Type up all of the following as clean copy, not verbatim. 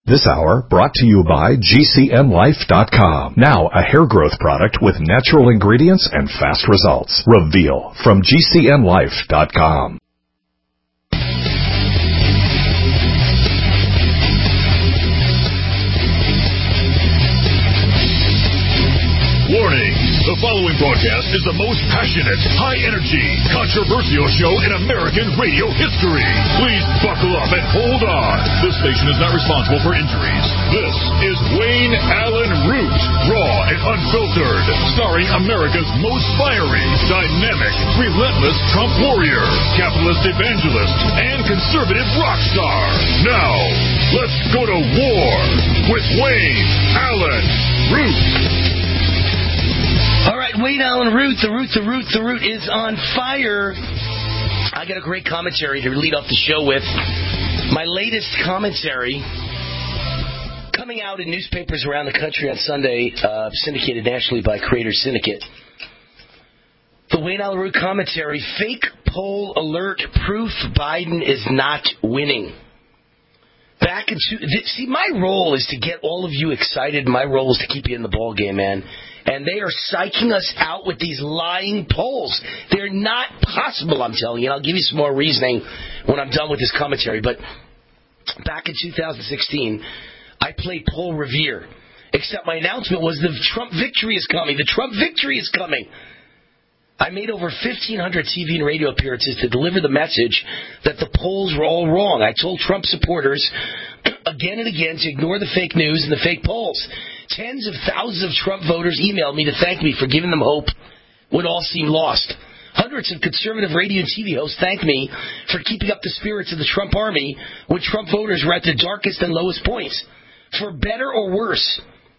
This hour brought to you by GCNlife.com. Now a hair growth product with natural ingredients and fast results. Reveal from GCNlife.com. Warning! The following broadcast is the most passionate, high-energy, controversial show in American radio history. Please buckle up and hold on. This station is not responsible for injuries. This is Wayne Allyn Root, raw and unfiltered, starring America's most fiery, dynamic, relentless Trump warrior, capitalist evangelist, and conservative rock star. Now, let's go to war with Wayne Allyn Root. All right, Wayne Allyn Root, the Root is on fire. I got a great commentary to lead off the show with. My latest commentary coming out in newspapers around the country on Sunday, syndicated nationally by Creator Syndicate. The Wayne Allyn Root commentary, fake poll alert, proof Biden is not winning. See, my role is to get all of you excited. My role is to keep you in the ball game, man. And they are psyching us out with these lying polls. They're not possible, I'm telling you. And I'll give you some more reasoning when I'm done with this commentary. But back in 2016, I played Poll Revere. Except my announcement was the Trump victory is coming. The Trump victory is coming. I made over 1,500 TV and radio appearances to deliver the message that the polls were all wrong. I told Trump supporters again and again to ignore the fake news and the fake polls. Tens of thousands of Trump voters emailed me to thank me for giving them hope when all seemed lost. Hundreds of conservative radio and TV hosts thanked me for keeping up the spirits of the Trump army when Trump voters were at the darkest and lowest points. For better or worse,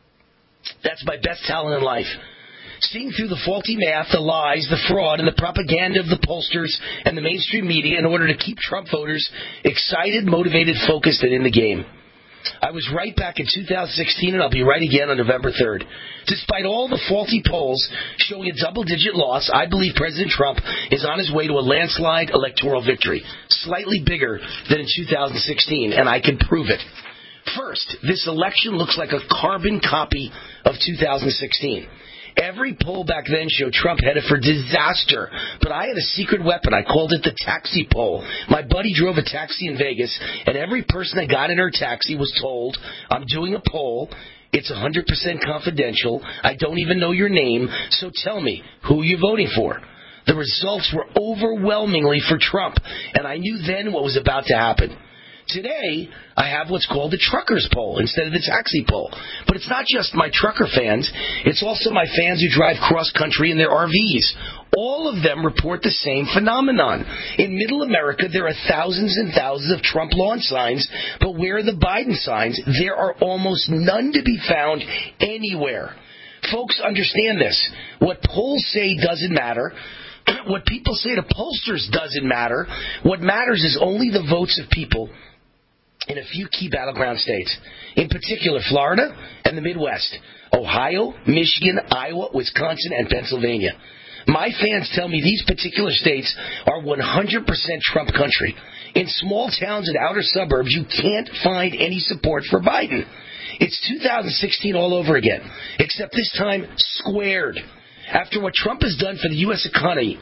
that's my best talent in life. Seeing through the faulty math, the lies, the fraud, and the propaganda of the pollsters and the mainstream media in order to keep Trump voters excited, motivated, focused, and in the game. I was right back in 2016, and I'll be right again on November 3rd. Despite all the faulty polls showing a double-digit loss, I believe President Trump is on his way to a landslide electoral victory, slightly bigger than in 2016, and I can prove it. First, this election looks like a carbon copy of 2016. Every poll back then showed Trump headed for disaster, but I had a secret weapon. I called it the taxi poll. My buddy drove a taxi in Vegas, and every person that got in her taxi was told, I'm doing a poll. It's 100% confidential. I don't even know your name, so tell me, who are you voting for? The results were overwhelmingly for Trump, and I knew then what was about to happen. Today, I have what's called the truckers poll instead of the taxi poll. But it's not just my trucker fans. It's also my fans who drive cross-country in their RVs. All of them report the same phenomenon. In Middle America, there are thousands and thousands of Trump lawn signs, but where are the Biden signs? There are almost none to be found anywhere. Folks, understand this. What polls say doesn't matter. What people say to pollsters doesn't matter. What matters is only the votes of people in a few key battleground states, in particular Florida and the Midwest, Ohio, Michigan, Iowa, Wisconsin, and Pennsylvania. My fans tell me these particular states are 100% Trump country. In small towns and outer suburbs, you can't find any support for Biden. It's 2016 all over again, except this time squared. After what Trump has done for the U.S. economy,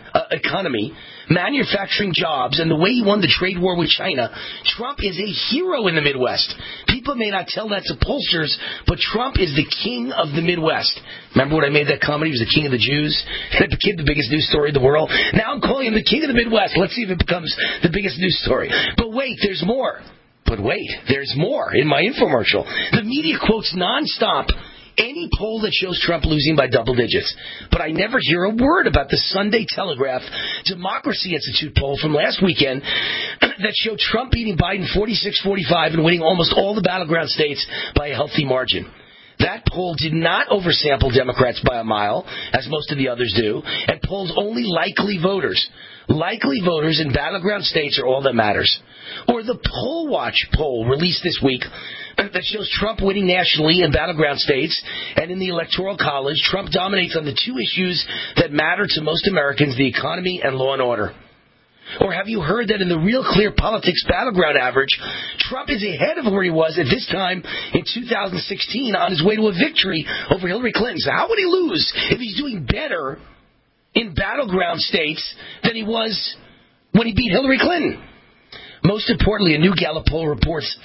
manufacturing jobs, and the way he won the trade war with China, Trump is a hero in the Midwest. People may not tell that to pollsters, but Trump is the king of the Midwest. Remember when I made that comment? He was the king of the Jews, and it became the biggest news story in the world. Now I'm calling him the king of the Midwest. Let's see if it becomes the biggest news story. But wait, there's more. There's more in my infomercial. The media quotes nonstop any poll that shows Trump losing by double digits. But I never hear a word about the Sunday Telegraph Democracy Institute poll from last weekend that showed Trump beating Biden 46-45 and winning almost all the battleground states by a healthy margin. That poll did not oversample Democrats by a mile, as most of the others do, and polls only likely voters. Likely voters in battleground states are all that matters. Or the Poll Watch poll released this week that shows Trump winning nationally in battleground states, and in the Electoral College, Trump dominates on the two issues that matter to most Americans, the economy and law and order. Or have you heard that in the Real Clear Politics Battleground average, Trump is ahead of where he was at this time in 2016 on his way to a victory over Hillary Clinton? So how would he lose if he's doing better in battleground states than he was when he beat Hillary Clinton? Most importantly, a new Gallup poll reports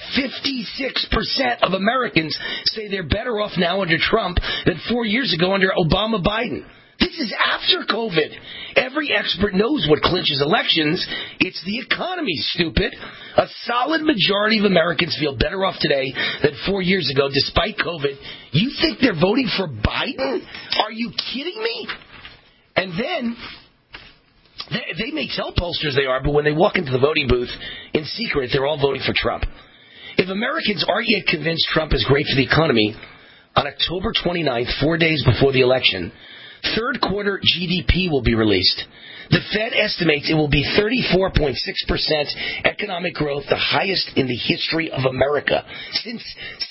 56% of Americans say they're better off now under Trump than 4 years ago under Obama-Biden. This is after COVID. Every expert knows what clinches elections. It's the economy, stupid. A solid majority of Americans feel better off today than 4 years ago, despite COVID. You think they're voting for Biden? Are you kidding me? And then they may tell pollsters they are, but when they walk into the voting booth in secret, they're all voting for Trump. If Americans aren't yet convinced Trump is great for the economy, on October 29th, 4 days before the election, third quarter GDP will be released. The Fed estimates it will be 34.6% economic growth, the highest in the history of America since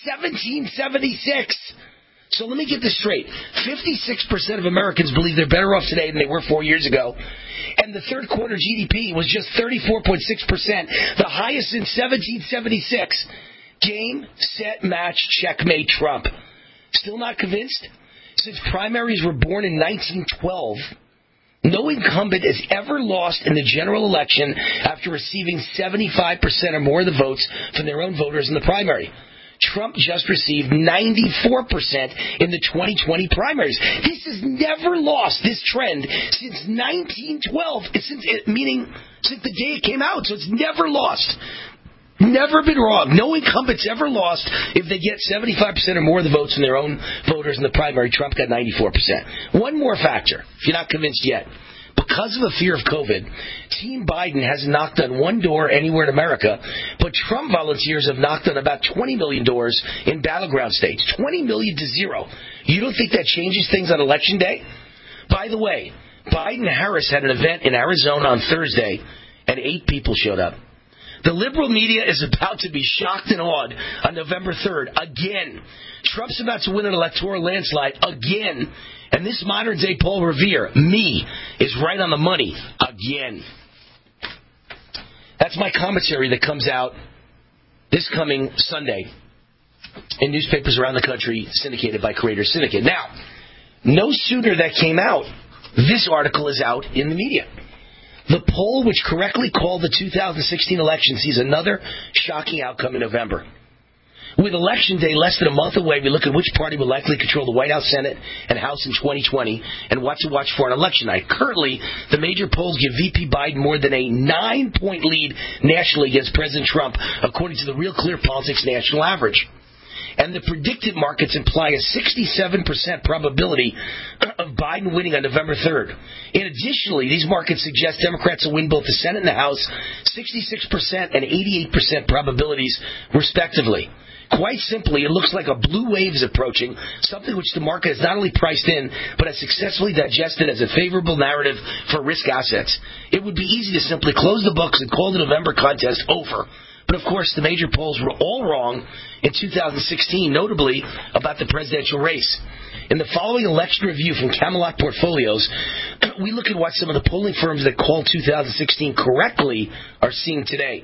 1776. So let me get this straight. 56% of Americans believe they're better off today than they were 4 years ago. And the third quarter GDP was just 34.6%, the highest since 1776. Game, set, match, checkmate, Trump. Still not convinced? Since primaries were born in 1912, no incumbent has ever lost in the general election after receiving 75% or more of the votes from their own voters in the primary. Trump just received 94% in the 2020 primaries. This has never lost, this trend, since 1912, meaning since the day it came out. So it's never lost. Never been wrong. No incumbent's ever lost if they get 75% or more of the votes from their own voters in the primary. Trump got 94%. One more factor, if you're not convinced yet. Because of the fear of COVID, Team Biden hasn't knocked on one door anywhere in America, but Trump volunteers have knocked on about 20 million doors in battleground states. 20 million to 0. You don't think that changes things on Election Day? By the way, Biden-Harris had an event in Arizona on Thursday, and 8 people showed up. The liberal media is about to be shocked and awed on November 3rd. Again. Trump's about to win an electoral landslide. Again. And this modern-day Paul Revere, me, is right on the money. Again. That's my commentary that comes out this coming Sunday in newspapers around the country, syndicated by Creator Syndicate. Now, no sooner that came out, this article is out in the media. The poll, which correctly called the 2016 election, sees another shocking outcome in November. With Election Day less than a month away, we look at which party will likely control the White House, Senate, and House in 2020 and what to watch for on election night. Currently, the major polls give VP Biden more than a 9-point lead nationally against President Trump, according to the Real Clear Politics national average. And the predicted markets imply a 67% probability of Biden winning on November 3rd. And additionally, these markets suggest Democrats will win both the Senate and the House, 66% and 88% probabilities, respectively. Quite simply, it looks like a blue wave is approaching, something which the market has not only priced in, but has successfully digested as a favorable narrative for risk assets. It would be easy to simply close the books and call the November contest over. But of course, the major polls were all wrong in 2016, notably about the presidential race. In the following election review from Camelot Portfolios, we look at what some of the polling firms that called 2016 correctly are seeing today.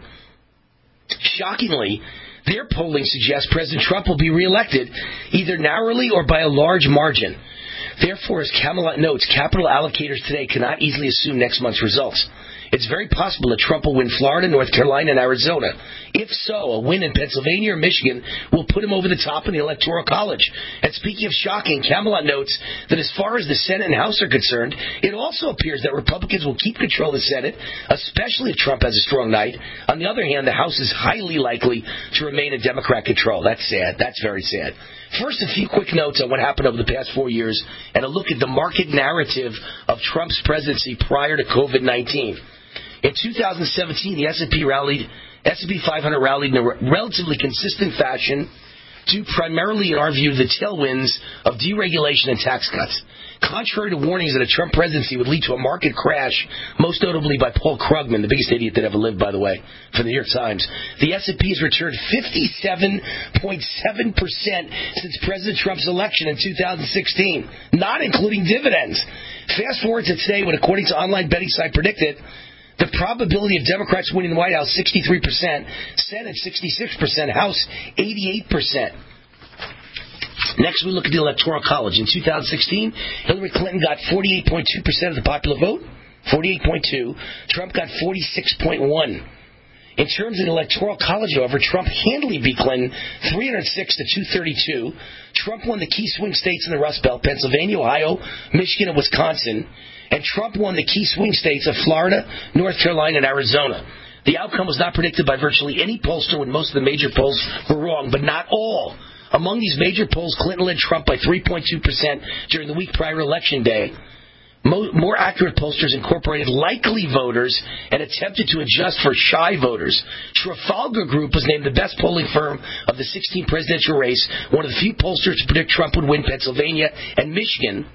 Shockingly, their polling suggests President Trump will be reelected either narrowly or by a large margin. Therefore, as Camelot notes, capital allocators today cannot easily assume next month's results. It's very possible that Trump will win Florida, North Carolina, and Arizona. If so, a win in Pennsylvania or Michigan will put him over the top in the Electoral College. And speaking of shocking, Camelot notes that as far as the Senate and House are concerned, it also appears that Republicans will keep control of the Senate, especially if Trump has a strong night. On the other hand, the House is highly likely to remain in Democrat control. That's sad. That's very sad. First, a few quick notes on what happened over the past 4 years and a look at the market narrative of Trump's presidency prior to COVID-19. In 2017, the S&P 500 rallied in a relatively consistent fashion due primarily, in our view, to the tailwinds of deregulation and tax cuts. Contrary to warnings that a Trump presidency would lead to a market crash, most notably by Paul Krugman, the biggest idiot that ever lived, by the way, for the New York Times, the S&P has returned 57.7% since President Trump's election in 2016, not including dividends. Fast forward to today when, according to online betting site Predicted, The probability of Democrats winning the White House, 63%. Senate, 66%. House, 88%. Next, we look at the Electoral College. In 2016, Hillary Clinton got 48.2% of the popular vote. 48.2. Trump got 46.1. In terms of the Electoral College, however, Trump handily beat Clinton 306 to 232. Trump won the key swing states in the Rust Belt, Pennsylvania, Ohio, Michigan, and Wisconsin. And Trump won the key swing states of Florida, North Carolina, and Arizona. The outcome was not predicted by virtually any pollster, when most of the major polls were wrong, but not all. Among these major polls, Clinton led Trump by 3.2% during the week prior to Election Day. More accurate pollsters incorporated likely voters and attempted to adjust for shy voters. Trafalgar Group was named the best polling firm of the 16th presidential race, one of the few pollsters to predict Trump would win Pennsylvania and Michigan.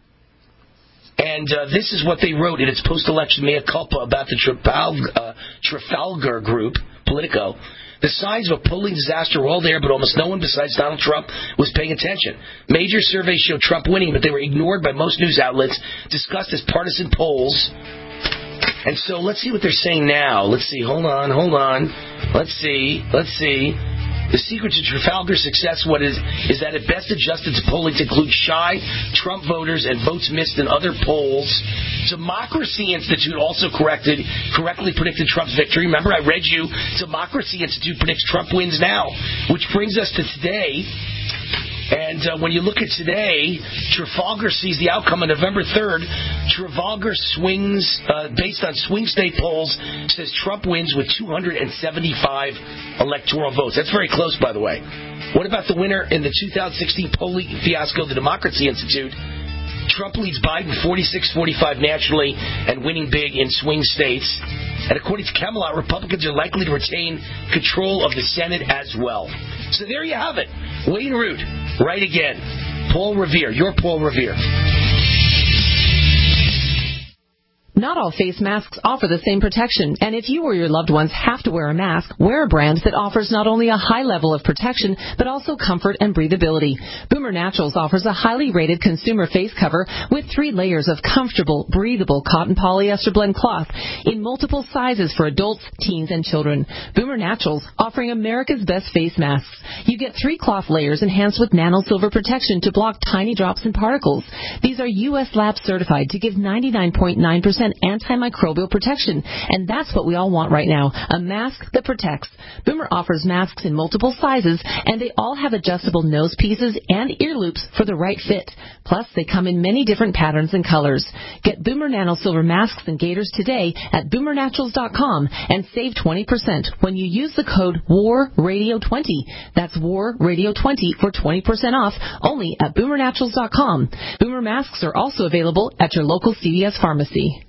And this is what they wrote in its post-election mea culpa about the Trafalgar Group, Politico. The signs of a polling disaster were all there, but almost no one besides Donald Trump was paying attention. Major surveys showed Trump winning, but they were ignored by most news outlets, discussed as partisan polls. And so let's see what they're saying now. Let's see. Hold on. Let's see. The secret to Trafalgar's success is that it best adjusted to polling to include shy Trump voters and votes missed in other polls. Democracy Institute also correctly predicted Trump's victory. Remember, I read you, Democracy Institute predicts Trump wins now, which brings us to today. And when you look at today, Trafalgar sees the outcome on November 3rd. Trafalgar swings, based on swing state polls, says Trump wins with 275 electoral votes. That's very close, by the way. What about the winner in the 2016 polling fiasco, the Democracy Institute? Trump leads Biden 46-45 nationally and winning big in swing states. And according to Camelot, Republicans are likely to retain control of the Senate as well. So there you have it. Wayne Root, right again. Paul Revere, your Paul Revere. Not all face masks offer the same protection, and if you or your loved ones have to wear a mask, wear a brand that offers not only a high level of protection, but also comfort and breathability. Boomer Naturals offers a highly rated consumer face cover with 3 layers of comfortable, breathable cotton polyester blend cloth in multiple sizes for adults, teens, and children. Boomer Naturals, offering America's best face masks. You get 3 cloth layers enhanced with nano-silver protection to block tiny drops and particles. These are U.S. lab certified to give 99.9% antimicrobial protection, and that's what we all want right now, a mask that protects. Boomer offers masks in multiple sizes, and they all have adjustable nose pieces and ear loops for the right fit. Plus, they come in many different patterns and colors. Get Boomer Nano Silver masks and gaiters today at boomernaturals.com and save 20% when you use the code WARRADIO20. That's WARRADIO20 for 20% off only at boomernaturals.com. Boomer masks are also available at your local CVS pharmacy.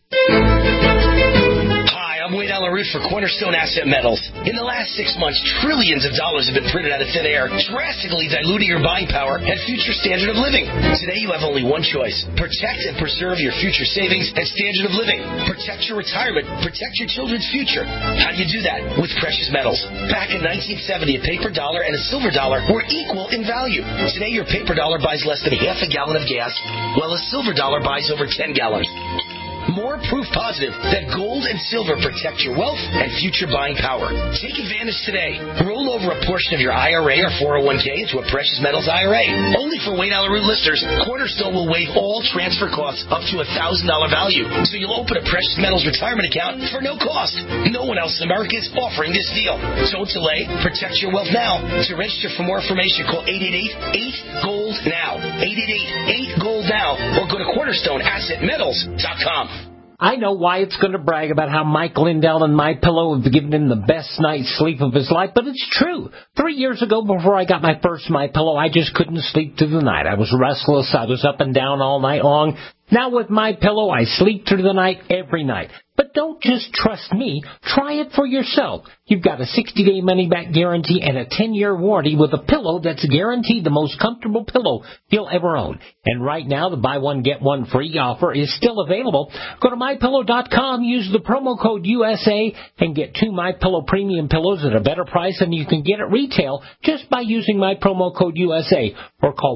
Hi, I'm Wayne Allyn Root for Cornerstone Asset Metals. In the last 6 months, trillions of dollars have been printed out of thin air, drastically diluting your buying power and future standard of living. Today, you have only one choice. Protect and preserve your future savings and standard of living. Protect your retirement. Protect your children's future. How do you do that? With precious metals. Back in 1970, a paper dollar and a silver dollar were equal in value. Today, your paper dollar buys less than half a gallon of gas, while a silver dollar buys over 10 gallons. More proof positive that gold and silver protect your wealth and future buying power. Take advantage today. Roll over a portion of your IRA or 401k into a precious metals IRA. Only for Wayne Allyn Root listeners, Cornerstone will waive all transfer costs up to $1,000 value. So you'll open a precious metals retirement account for no cost. No one else in America is offering this deal. Don't delay. Protect your wealth now. To register for more information, call 888-8-GOLD-NOW. 888-8-GOLD-NOW or go to cornerstoneassetmetals.com. I know Wyatt's going to brag about how Mike Lindell and MyPillow have given him the best night's sleep of his life, but it's true. 3 years ago, before I got my first MyPillow, I just couldn't sleep through the night. I was restless. I was up and down all night long. Now with MyPillow, I sleep through the night every night. But don't just trust me. Try it for yourself. You've got a 60-day money-back guarantee and a 10-year warranty with a pillow that's guaranteed the most comfortable pillow you'll ever own. And right now, the buy one, get one free offer is still available. Go to MyPillow.com, use the promo code USA, and get 2 MyPillow premium pillows at a better price than you can get at retail just by using my promo code USA, or call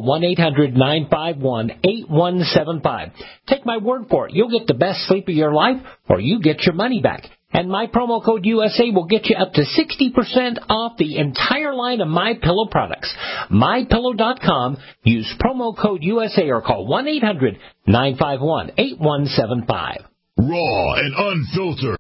1-800-951-8175. Take my word for it. You'll get the best sleep of your life, or you get your money back. And my promo code USA will get you up to 60% off the entire line of MyPillow products. MyPillow.com. Use promo code USA or call 1-800-951-8175. Raw and unfiltered.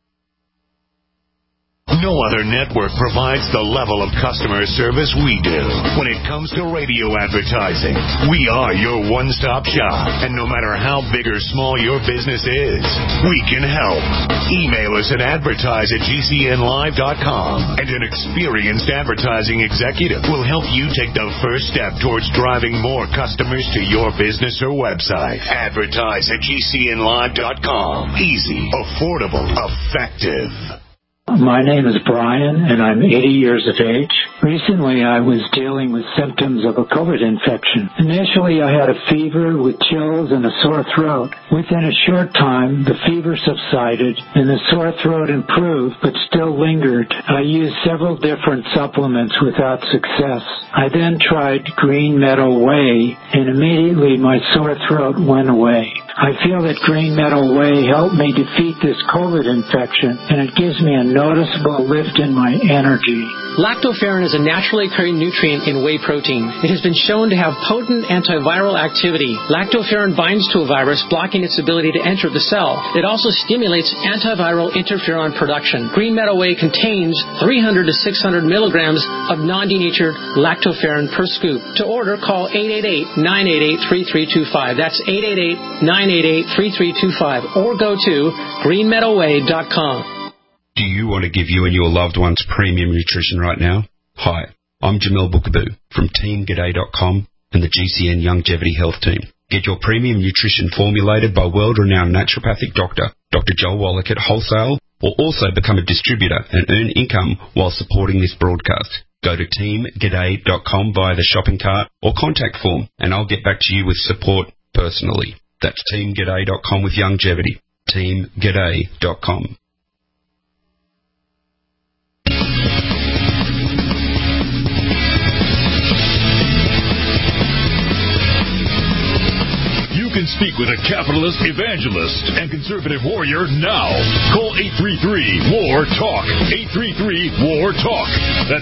No other network provides the level of customer service we do when it comes to radio advertising. We are your one-stop shop, and no matter how big or small your business is, we can help. Email us at advertise@gcnlive.com, and an experienced advertising executive will help you take the first step towards driving more customers to your business or website. Advertise@gcnlive.com. Easy, affordable, effective. My name is Brian, and I'm 80 years of age. Recently, I was dealing with symptoms of a COVID infection. Initially, I had a fever with chills and a sore throat. Within a short time, the fever subsided, and the sore throat improved, but still lingered. I used several different supplements without success. I then tried Green Meadow Whey, and immediately my sore throat went away. I feel that Green Meadow Whey helped me defeat this COVID infection, and it gives me a noticeable lift in my energy. Lactoferrin is a naturally occurring nutrient in whey protein. It has been shown to have potent antiviral activity. Lactoferrin binds to a virus, blocking its ability to enter the cell. It also stimulates antiviral interferon production. Green Meadow Whey contains 300 to 600 milligrams of non-denatured lactoferrin per scoop. To order, call 888-988-3325. That's 888-988-3325. Or go to greenmeadowwhey.com. Do you want to give you and your loved ones premium nutrition right now? Hi, I'm Jamel Bookaboo from TeamGaday.com and the GCN Longevity Health Team. Get your premium nutrition formulated by world-renowned naturopathic doctor, Dr. Joel Wallach at Wholesale, or also become a distributor and earn income while supporting this broadcast. Go to TeamGaday.com via the shopping cart or contact form, and I'll get back to you with support personally. That's TeamGaday.com with longevity. TeamGaday.com. You can speak with a capitalist, evangelist, and conservative warrior now. Call 833-WAR-TALK. 833-WAR-TALK. That's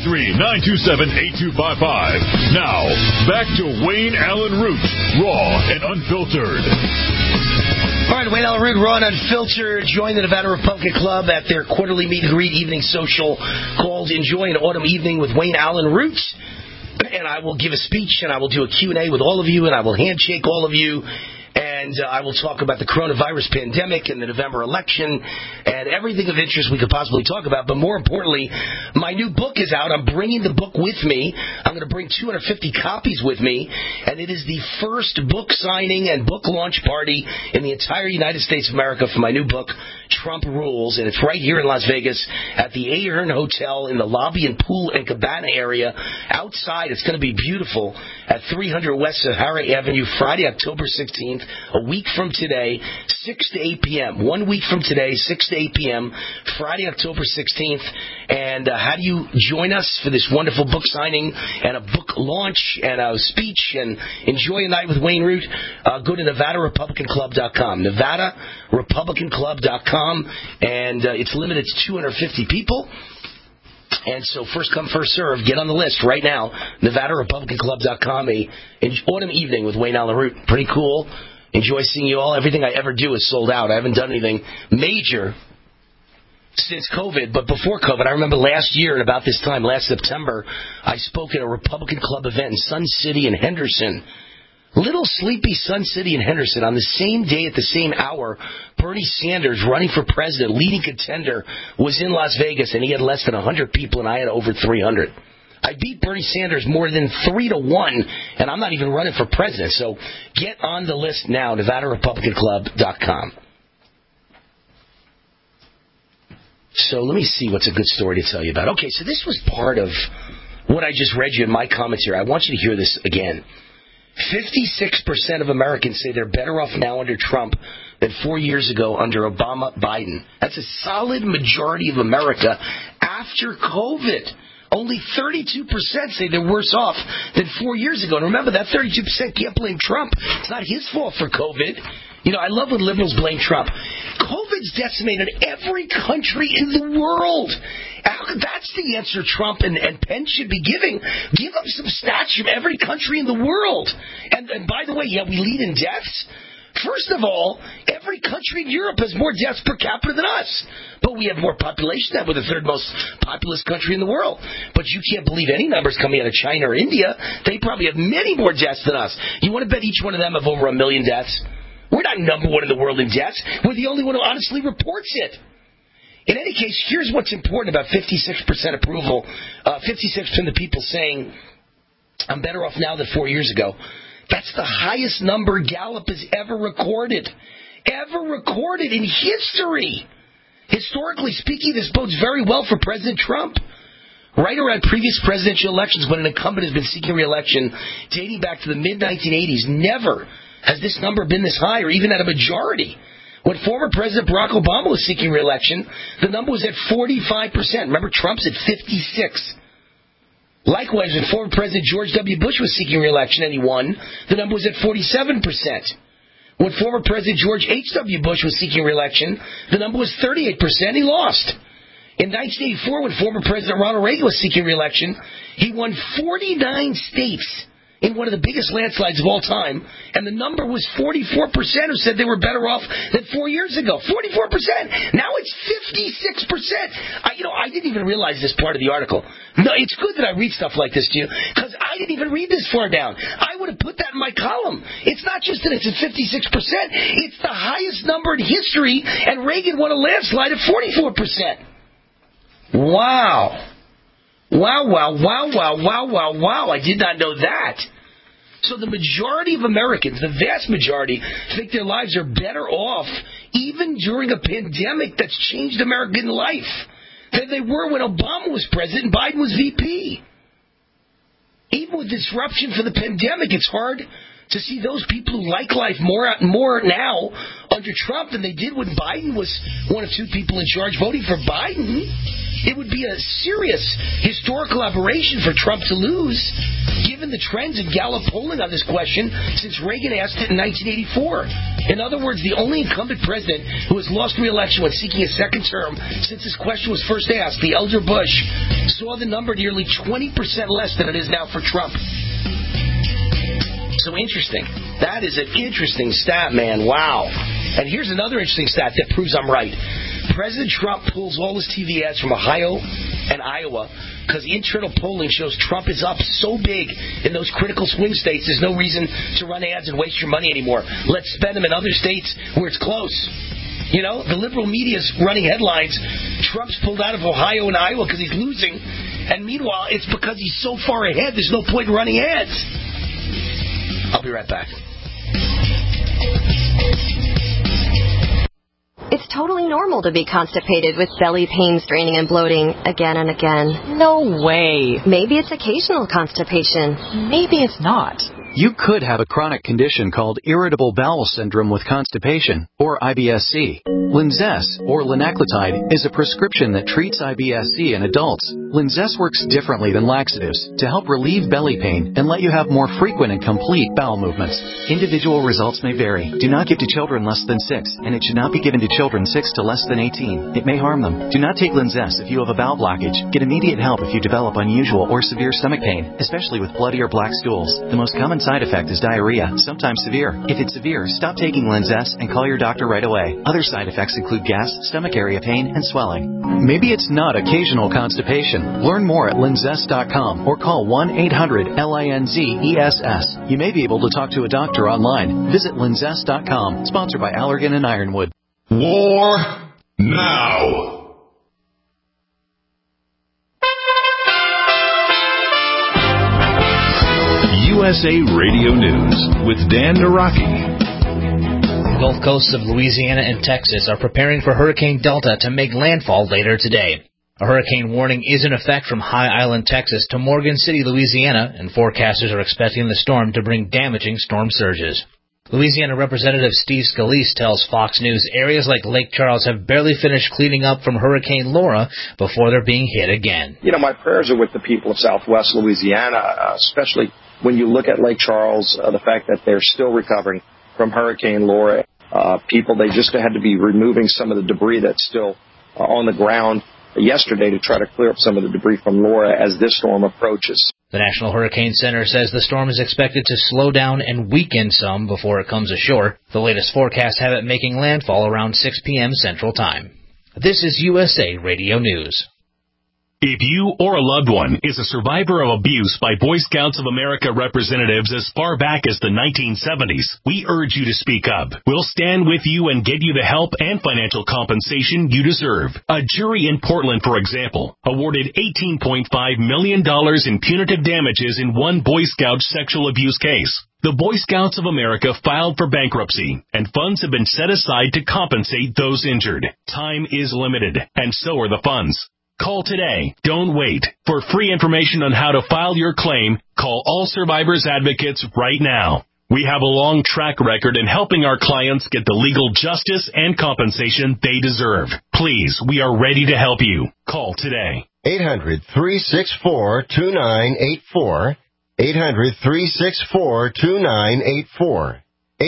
833-927-8255. Now, back to Wayne Allyn Root, raw and unfiltered. All right, Wayne Allyn Root, raw and unfiltered. Join the Nevada Republican Club at their quarterly meet and greet evening social called Enjoy an Autumn Evening with Wayne Allyn Root. And I will give a speech, and I will do a Q&A with all of you, and I will handshake all of you, and I will talk about the coronavirus pandemic and the November election and everything of interest we could possibly talk about. But more importantly, my new book is out. I'm bringing the book with me. I'm going to bring 250 copies with me, and it is the first book signing and book launch party in the entire United States of America for my new book, Trump Rules, and it's right here in Las Vegas at the Ahern Hotel in the lobby and pool and cabana area. Outside, it's going to be beautiful at 300 West Sahara Avenue, Friday, October 16th, a week from today, 6 to 8 p.m. 1 week from today, 6 to 8 p.m., Friday, October 16th. And how do you join us for this wonderful book signing and a book launch and a speech and enjoy a night with Wayne Root? Go to NevadaRepublicanClub.com, NevadaRepublicanClub.com, and it's limited to 250 people. And so first come, first serve. Get on the list right now, NevadaRepublicanClub.com, an autumn evening with Wayne Allyn Root. Pretty cool. Enjoy seeing you all. Everything I ever do is sold out. I haven't done anything major since COVID, but before COVID, I remember last year at about this time, last September, I spoke at a Republican Club event in Sun City and Henderson. Little sleepy Sun City and Henderson. On the same day at the same hour, Bernie Sanders, running for president, leading contender, was in Las Vegas, and he had less than 100 people, and I had over 300. I beat Bernie Sanders more than 3-1, and I'm not even running for president. So get on the list now, NevadaRepublicanClub.com. So let me see what's a good story to tell you about. Okay, so this was part of what I just read you in my commentary. I want you to hear this again. 56% of Americans say they're better off now under Trump than 4 years ago under Obama-Biden. That's a solid majority of America after COVID. Only 32% say they're worse off than 4 years ago. And remember, that 32% can't blame Trump. It's not his fault for COVID. You know, I love when liberals blame Trump. COVID's decimated every country in the world. That's the answer Trump and Pence should be giving. Give them some stats from every country in the world. And by the way, yeah, we lead in deaths. First of all, every country in Europe has more deaths per capita than us. But we have more population than we're the third most populous country in the world. But you can't believe any numbers coming out of China or India. They probably have many more deaths than us. You want to bet each one of them have over 1 million deaths? We're not number one in the world in deaths. We're the only one who honestly reports it. In any case, here's what's important about 56% approval. 56% of the people saying, I'm better off now than 4 years ago. That's the highest number Gallup has ever recorded. Ever recorded in history. Historically speaking, this bodes very well for President Trump. Right around previous presidential elections, when an incumbent has been seeking re-election, dating back to the mid-1980s, never has this number been this high, or even at a majority. When former President Barack Obama was seeking re-election, the number was at 45%. Remember, Trump's at 56%. Likewise, when former President George W. Bush was seeking re-election and he won, the number was at 47%. When former President George H.W. Bush was seeking re-election, the number was 38%. He lost. In 1984, when former President Ronald Reagan was seeking re-election, he won 49 states in one of the biggest landslides of all time, and the number was 44% who said they were better off than 4 years ago. 44%. Now it's 56%. I didn't even realize this part of the article. No, it's good that I read stuff like this to you, because I didn't even read this far down. I would have put that in my column. It's not just that it's at 56%. It's the highest number in history, and Reagan won a landslide at 44%. Wow. Wow. I did not know that. So the majority of Americans, the vast majority, think their lives are better off even during a pandemic that's changed American life than they were when Obama was president and Biden was VP. Even with disruption for the pandemic, it's hard to see those people who like life more now under Trump than they did when Biden was one of two people in charge voting for Biden. It would be a serious historical aberration for Trump to lose, given the trends in Gallup polling on this question since Reagan asked it in 1984. In other words, the only incumbent president who has lost re-election when seeking a second term since this question was first asked, the elder Bush, saw the number nearly 20% less than it is now for Trump. So interesting. That is an interesting stat, man. Wow. And here's another interesting stat that proves I'm right. President Trump pulls all his TV ads from Ohio and Iowa because internal polling shows Trump is up so big in those critical swing states, there's no reason to run ads and waste your money anymore. Let's spend them in other states where it's close. You know, the liberal media's running headlines. Trump's pulled out of Ohio and Iowa because he's losing. And meanwhile, it's because he's so far ahead, there's no point in running ads. I'll be right back. It's totally normal to be constipated with belly pain, straining, and bloating again and again. No way. Maybe it's occasional constipation. Maybe it's not. You could have a chronic condition called irritable bowel syndrome with constipation, or IBS-C. Linzess, or linaclotide, is a prescription that treats IBS-C in adults. Linzess works differently than laxatives to help relieve belly pain and let you have more frequent and complete bowel movements. Individual results may vary. Do not give to children less than 6, and it should not be given to children 6 to less than 18. It may harm them. Do not take Linzess if you have a bowel blockage. Get immediate help if you develop unusual or severe stomach pain, especially with bloody or black stools. The most common side effect is diarrhea, sometimes severe. If it's severe, stop taking Linzess and call your doctor right away. Other side effects include gas, stomach area pain, and swelling. Maybe it's not occasional constipation. Learn more at linzess.com or call 1-800-LINZESS. You may be able to talk to a doctor online. Visit linzess.com. Sponsored by Allergan and Ironwood. War now. USA Radio News with Dan Naraki. Gulf coasts of Louisiana and Texas are preparing for Hurricane Delta to make landfall later today. A hurricane warning is in effect from High Island, Texas to Morgan City, Louisiana, and forecasters are expecting the storm to bring damaging storm surges. Louisiana Representative Steve Scalise tells Fox News areas like Lake Charles have barely finished cleaning up from Hurricane Laura before they're being hit again. You know, my prayers are with the people of Southwest Louisiana, especially when you look at Lake Charles, the fact that they're still recovering from Hurricane Laura. They just had to be removing some of the debris that's still on the ground yesterday to try to clear up some of the debris from Laura as this storm approaches. The National Hurricane Center says the storm is expected to slow down and weaken some before it comes ashore. The latest forecasts have it making landfall around 6 p.m. Central Time. This is USA Radio News. If you or a loved one is a survivor of abuse by Boy Scouts of America representatives as far back as the 1970s, we urge you to speak up. We'll stand with you and get you the help and financial compensation you deserve. A jury in Portland, for example, awarded $18.5 million in punitive damages in one Boy Scout sexual abuse case. The Boy Scouts of America filed for bankruptcy, and funds have been set aside to compensate those injured. Time is limited, and so are the funds. Call today. Don't wait. For free information on how to file your claim, call All Survivors Advocates right now. We have a long track record in helping our clients get the legal justice and compensation they deserve. Please, we are ready to help you. Call today. 800-364-2984. 800-364-2984.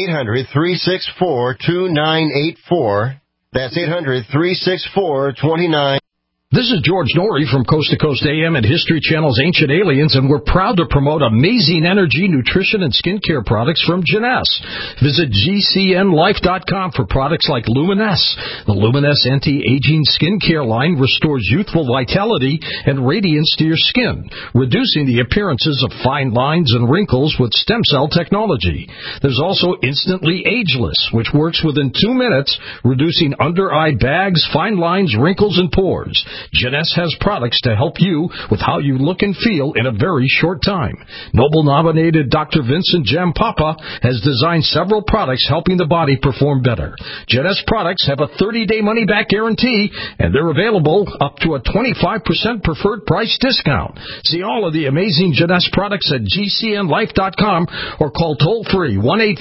800-364-2984. That's 800-364-2984. This is George Norrie from Coast to Coast AM and History Channel's Ancient Aliens, and we're proud to promote amazing energy, nutrition, and skincare products from Jeunesse. Visit GCNLife.com for products like Luminesse. The Luminesse anti-aging skincare line restores youthful vitality and radiance to your skin, reducing the appearances of fine lines and wrinkles with stem cell technology. There's also Instantly Ageless, which works within 2 minutes, reducing under-eye bags, fine lines, wrinkles, and pores. Jeunesse has products to help you with how you look and feel in a very short time. Nobel-nominated Dr. Vincent Jampapa has designed several products helping the body perform better. Jeunesse products have a 30-day money-back guarantee, and they're available up to a 25% preferred price discount. See all of the amazing Jeunesse products at GCNLife.com or call toll-free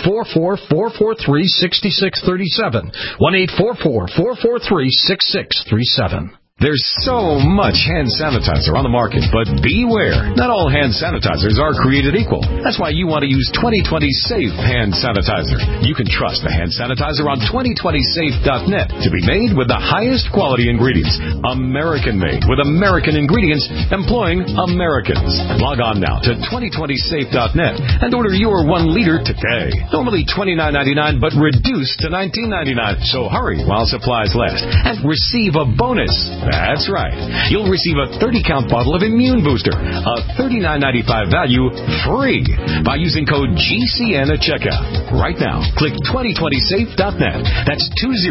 1-844-443-6637, 1-844-443-6637. There's so much hand sanitizer on the market, but beware. Not all hand sanitizers are created equal. That's why you want to use 2020 Safe Hand Sanitizer. You can trust the hand sanitizer on 2020safe.net to be made with the highest quality ingredients. American-made with American ingredients employing Americans. Log on now to 2020safe.net and order your 1 liter today. Normally $29.99, but reduced to $19.99. So hurry while supplies last and receive a bonus. That's right. You'll receive a 30-count bottle of Immune Booster, a $39.95 value, free by using code GCN at checkout. Right now, click 2020safe.net. That's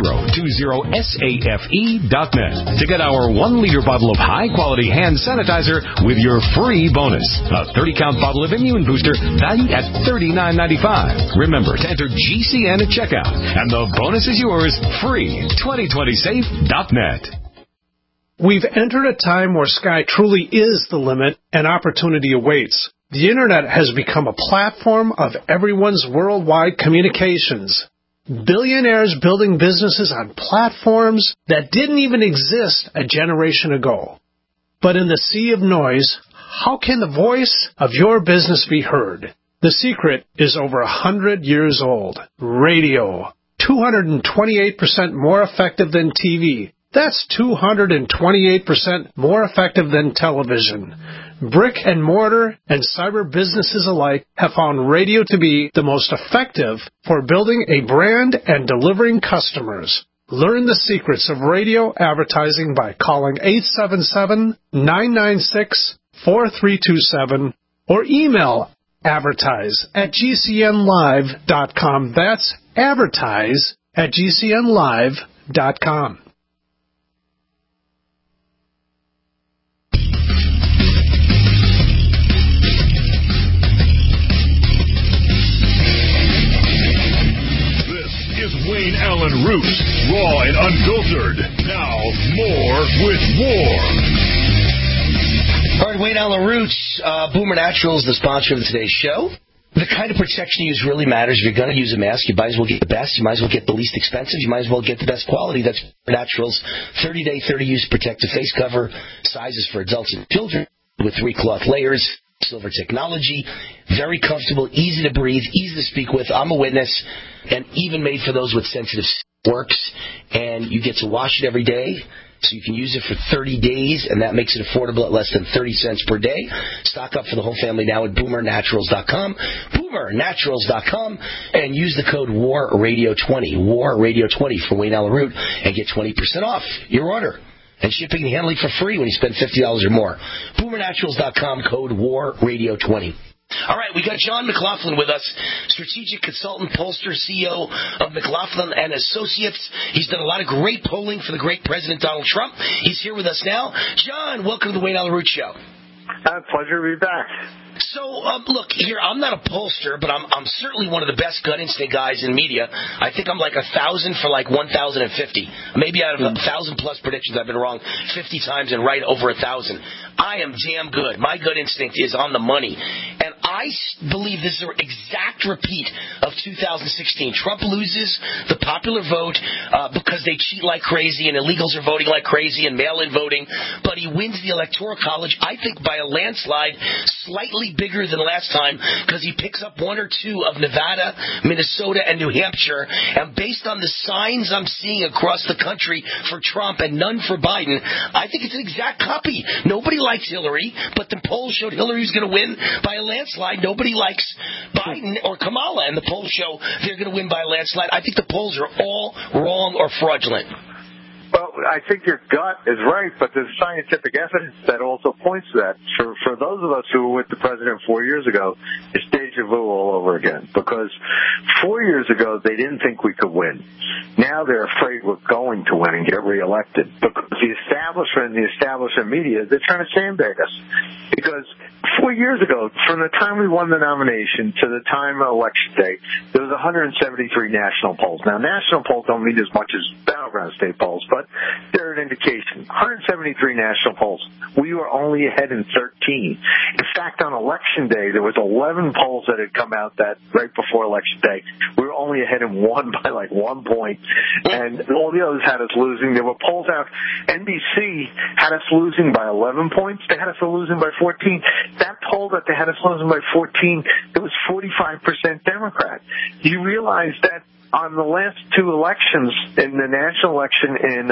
2020safe.net to get our 1 liter bottle of high-quality hand sanitizer with your free bonus. A 30-count bottle of Immune Booster valued at $39.95. Remember to enter GCN at checkout, and the bonus is yours free. 2020safe.net. We've entered a time where sky truly is the limit and opportunity awaits. The Internet has become a platform of everyone's worldwide communications. Billionaires building businesses on platforms that didn't even exist a generation ago. But in the sea of noise, how can the voice of your business be heard? The secret is over 100 years old. Radio. 228% more effective than TV. That's 228% more effective than television. Brick and mortar and cyber businesses alike have found radio to be the most effective for building a brand and delivering customers. Learn the secrets of radio advertising by calling 877-996-4327 or email advertise@gcnlive.com. That's advertise@gcnlive.com. raw and unfiltered. Now, more with War. All right, Wayne Allen Roots, Boomer Naturals, the sponsor of today's show. The kind of protection you use really matters. If you're going to use a mask, you might as well get the best. You might as well get the least expensive. You might as well get the best quality. That's Boomer Naturals 30-day, 30-use protective face cover. Sizes for adults and children with 3 cloth layers. Silver technology. Very comfortable, easy to breathe, easy to speak with. I'm a witness. And even made for those with sensitive works. And you get to wash it every day. So you can use it for 30 days, and that makes it affordable at less than 30 cents per day. Stock up for the whole family now at BoomerNaturals.com. BoomerNaturals.com, and use the code WARRadio20, WARRadio20 for Wayne Allen Root, and get 20% off your order. And shipping and handling for free when you spend $50 or more. BoomerNaturals.com, code WARRadio20. All right, we got John McLaughlin with us, strategic consultant, pollster, CEO of McLaughlin and Associates. He's done a lot of great polling for the great President Donald Trump. He's here with us now. John, welcome to the Wayne Allen Root Show. Pleasure to be back. So, look, here, I'm not a pollster, but I'm certainly one of the best gut instinct guys in media. I think I'm like 1,000 for like 1,050. Maybe out of 1,000-plus predictions, I've been wrong 50 times and right over 1,000. I am damn good. My gut instinct is on the money. And I believe this is an exact repeat of 2016. Trump loses the popular vote because they cheat like crazy and illegals are voting like crazy and mail-in voting. But he wins the Electoral College, I think, by a landslide, slightly bigger than last time because he picks up 1 or 2 of Nevada, Minnesota, and New Hampshire. And based on the signs I'm seeing across the country for Trump and none for Biden, I think it's an exact copy. Nobody likes Hillary, but the polls showed Hillary's going to win by a landslide. Nobody likes Biden or Kamala, and the polls show they're going to win by a landslide. I think the polls are all wrong or fraudulent. Well, I think your gut is right, but there's scientific evidence that also points to that. For those of us who were with the president 4 years ago, it's deja vu all over again. Because 4 years ago, they didn't think we could win. Now they're afraid we're going to win and get reelected. Because the establishment and the establishment media, they're trying to sandbag us. Because 4 years ago, from the time we won the nomination to the time of Election Day, there was 173 national polls. Now, national polls don't mean as much as battleground state polls, but they're an indication. 173 national polls. We were only ahead in 13. In fact, on Election Day, there was 11 polls that had come out that right before Election Day. We were only ahead in 1 by like 1 point, and all the others had us losing. There were polls out. NBC had us losing by 11 points. They had us losing by 14. That poll that they had us losing by 14, it was 45% Democrat. Do you realize that on the last 2 elections, in the national election in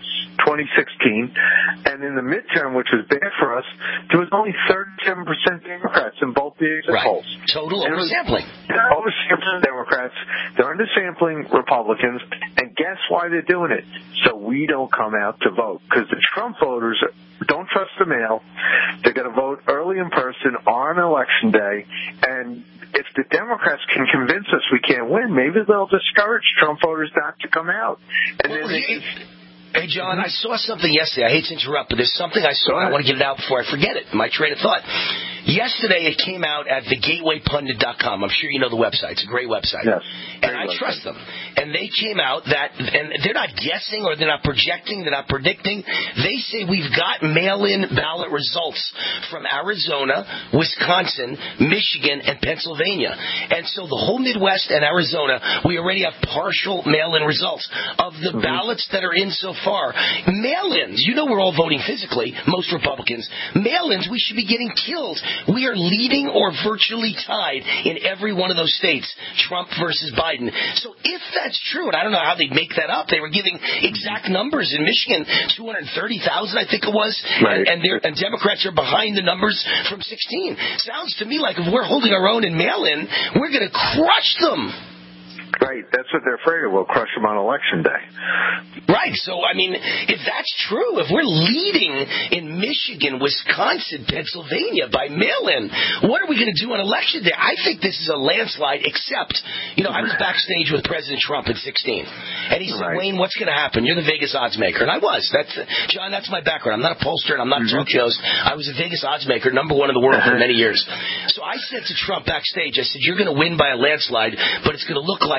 2016 and in the midterm, which was bad for us, there was only 37% Democrats in both the exit polls. Total oversampling. Oversampling Democrats. They're undersampling Republicans. And guess why they're doing it? So we don't come out to vote. Because the Trump voters don't trust the mail. They're going to vote early in person on Election Day. And if the Democrats can convince us we can't win, maybe they'll discourage Trump voters not to come out. And then Hey, John, I saw something yesterday. I hate to interrupt, but there's something I saw. I want to get it out before I forget it. My train of thought. Yesterday, it came out at thegatewaypundit.com. I'm sure you know the website. It's a great website. Yes. And I trust them. And they came out that, and they're not guessing or they're not projecting, they're not predicting. They say we've got mail-in ballot results from Arizona, Wisconsin, Michigan, and Pennsylvania. And so the whole Midwest and Arizona, we already have partial mail-in results. Of the ballots that are in so far, mail-ins, you know we're all voting physically, most Republicans. Mail-ins, we should be getting killed. We are leading or virtually tied in every one of those states, Trump versus Biden. So if that's true, and I don't know how they'd make that up, they were giving exact numbers in Michigan, 230,000, I think it was, right. and Democrats are behind the numbers from 16. Sounds to me like if we're holding our own in mail-in, we're going to crush them. Right, that's what they're afraid of. We'll crush them on Election Day. Right, so, I mean, if that's true, if we're leading in Michigan, Wisconsin, Pennsylvania by mail-in, what are we going to do on Election Day? I think this is a landslide, except, you know, I was backstage with President Trump in 16, and he said, Wayne, what's going to happen? You're the Vegas odds maker. And I was. John, that's my background. I'm not a pollster, and I'm not talk shows. I was a Vegas odds maker, #1 in the world for many years. So I said to Trump backstage, I said, you're going to win by a landslide, but it's going to look like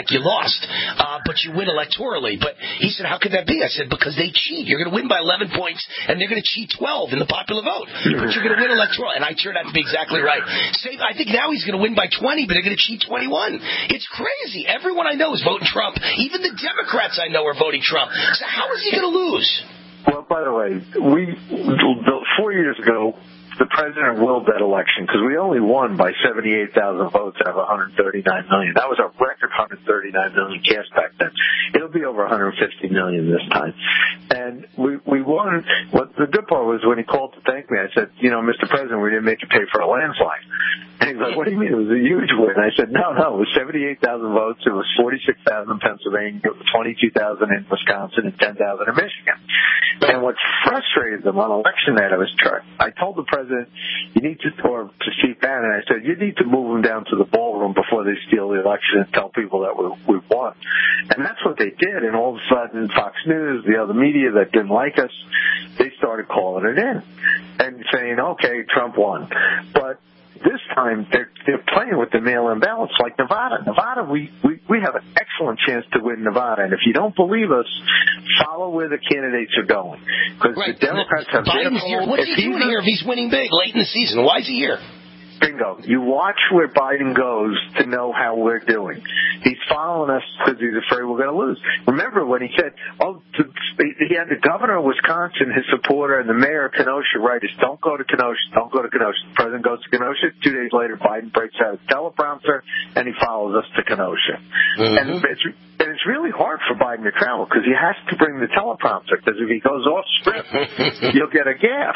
like you lost, but you win electorally. But he said, how could that be? I said, because they cheat. You're going to win by 11 points, and they're going to cheat 12 in the popular vote. But you're going to win electorally. And I turned out to be exactly right. I think now he's going to win by 20, but they're going to cheat 21. It's crazy. Everyone I know is voting Trump. Even the Democrats I know are voting Trump. So how is he going to lose? Well, by the way, 4 years ago, the president willed that election because we only won by 78,000 votes out of 139 million. That was a record 139 million cast back then. It'll be over 150 million this time. And we won. What the good part was when he called to thank me, I said, Mr. President, we didn't make you pay for a landslide. And he's like, what do you mean? It was a huge win. I said, no, it was 78,000 votes. It was 46,000 in Pennsylvania, 22,000 in Wisconsin, and 10,000 in Michigan. And what frustrated them on election night, I told the president, or to Steve Bannon, I said, you need to move them down to the ballroom before they steal the election and tell people that we've won. And that's what they did. And all of a sudden, Fox News, the other media that didn't like us, they started calling it in and saying, okay, Trump won. But this time, they're playing with the mail-in ballots like Nevada. Nevada, we have an excellent chance to win Nevada. And if you don't believe us, follow where the candidates are going. Because the Democrats have Biden's here. What's he doing here if he's winning big late in the season? Why is he here? Bingo. You watch where Biden goes to know how we're doing. He's following us because he's afraid we're going to lose. Remember when he said, he had the governor of Wisconsin, his supporter, and the mayor of Kenosha write us, don't go to Kenosha, don't go to Kenosha. The president goes to Kenosha. 2 days later, Biden breaks out his teleprompter, and he follows us to Kenosha. Mm-hmm. And it's really hard for Biden to travel because he has to bring the teleprompter because if he goes off script, you'll get a gaffe.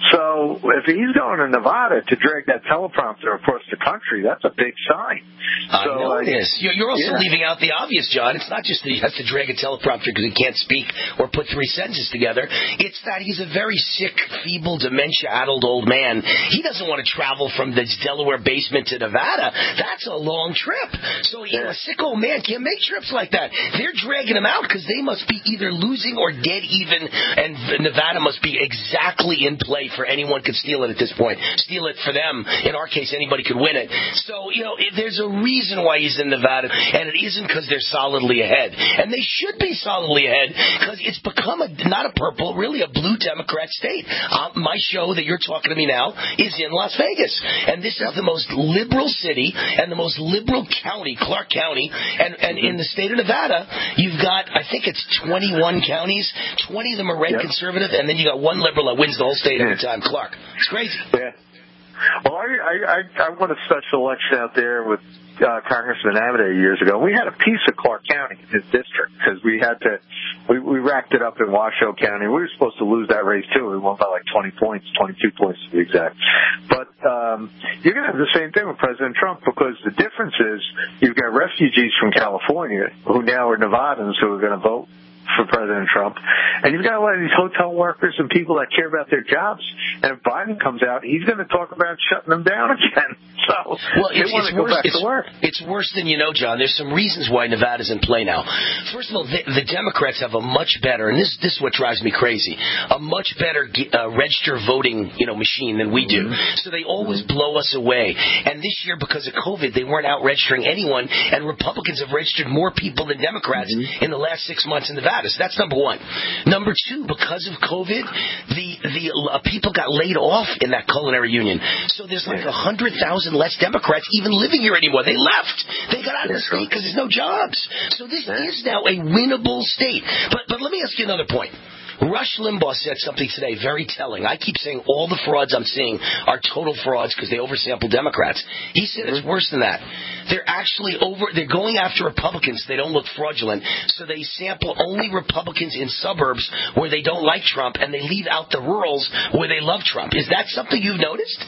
So if he's going to Nevada to drag that teleprompter across the country, that's a big sign. I know it is. You're also leaving out the obvious, John. It's not just that he has to drag a teleprompter because he can't speak or put 3 sentences together. It's that he's a very sick, feeble, dementia-addled old man. He doesn't want to travel from this Delaware basement to Nevada. That's a long trip. So a sick old man can't make trips like that. They're dragging him out because they must be either losing or dead even, and Nevada must be exactly in play for anyone could steal it at this point. Steal it for them. In our case, anybody could win it. So, there's a reason why he's in Nevada, and it isn't because they're solidly ahead. And they should be solidly ahead because it's become not a purple, really a blue Democrat state. My show that you're talking to me now is in Las Vegas. And this is the most liberal city and the most liberal county, Clark County, and in the state of Nevada, you've got, I think it's 21 counties, 20 of them are red conservative, and then you got one liberal that wins the whole state every time, Clark. It's crazy. Yeah. Well, I won a special election out there with Congressman Amadei years ago. We had a piece of Clark County in his district because we racked it up in Washoe County. We were supposed to lose that race too. We won by like 20 points, 22 points to be exact. But you're going to have the same thing with President Trump because the difference is you've got refugees from California who now are Nevadans who are going to vote for President Trump. And you've got a lot of these hotel workers and people that care about their jobs. And if Biden comes out, he's going to talk about shutting them down again. So they want to go back to work. It's worse than you know, John. There's some reasons why Nevada's in play now. First of all, the Democrats have a much better, and this is what drives me crazy, a much better register voting machine than we do. So they always blow us away. And this year, because of COVID, they weren't out registering anyone, and Republicans have registered more people than Democrats in the last 6 months in Nevada. So that's number one. Number two, because of COVID, the people got laid off in that culinary union. So there's like 100,000 less Democrats even living here anymore. They left. They got out of the state because there's no jobs. So this is now a winnable state. But let me ask you another point. Rush Limbaugh said something today very telling. I keep saying all the frauds I'm seeing are total frauds because they oversample Democrats. He said it's worse than that. They're actually they're going after Republicans. They don't look fraudulent. So they sample only Republicans in suburbs where they don't like Trump, and they leave out the rurals where they love Trump. Is that something you've noticed?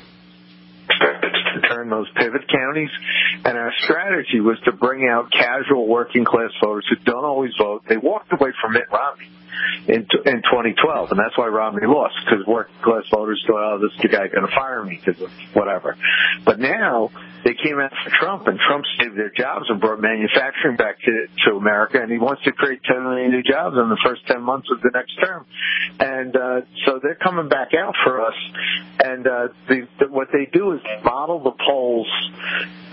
To turn those pivot counties, and our strategy was to bring out casual working class voters who don't always vote. They walked away from Mitt Romney in 2012, and that's why Romney lost, because working class voters thought, this guy going to fire me because of whatever. But now they came after Trump, and Trump saved their jobs and brought manufacturing back to America, and he wants to create 10 million new jobs in the first 10 months of the next term. And so they're coming back out for us, and what they do is model the polls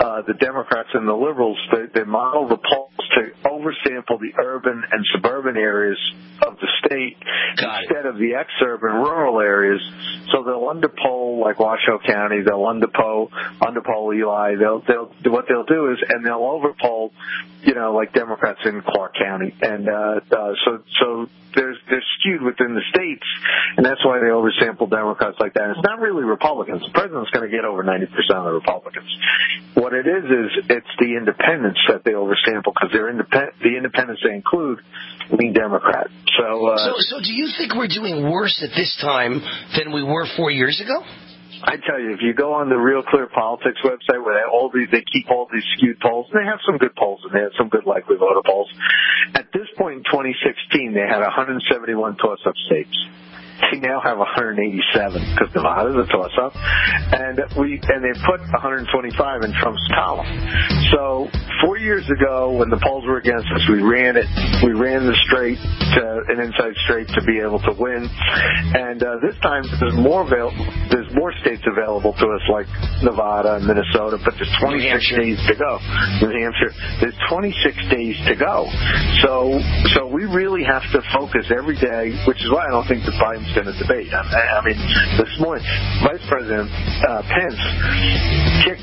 the Democrats and the liberals, they model the polls to oversample the urban and suburban areas of the state instead of the exurban rural areas. So they'll underpoll like Washoe County, they'll underpoll Ely. What they'll do is, and they'll overpoll, like Democrats in Clark County, and so they're skewed within the states, and that's why they oversample Democrats like that. It's not really Republicans. The president's going to get over 90% of the Republicans. What it is it's the independents that they oversample, because the independents they include lean Democrat. So do you think we're doing worse at this time than we were 4 years ago? I tell you, if you go on the Real Clear Politics website where they keep all these skewed polls, and they have some good polls and they have some good likely voter polls. At this point in 2016, they had 171 toss-up states. They now have 187 because Nevada's a toss-up, and they put 125 in Trump's column. So 4 years ago, when the polls were against us, we ran the straight to an inside straight to be able to win. And this time, there's more states available to us, like Nevada and Minnesota, but there's 26 days to go. New Hampshire, there's 26 days to go. So we really have to focus every day, which is why I don't think that Biden's going to debate. I mean, this morning, Vice President Pence kicked.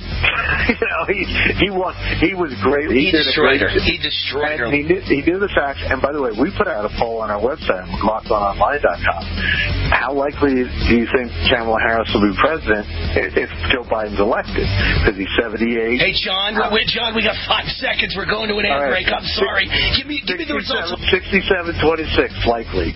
He won. He was great. He destroyed her. He destroyed her. He knew the facts. And by the way, we put out a poll on our website, LockedOnOnline.com. How likely do you think Kamala Harris will be president if Joe Biden's elected? Because he's 78. Hey, John, we got 5 seconds. We're going to an ad break. I'm sorry. Give me the results. 67-26, likely.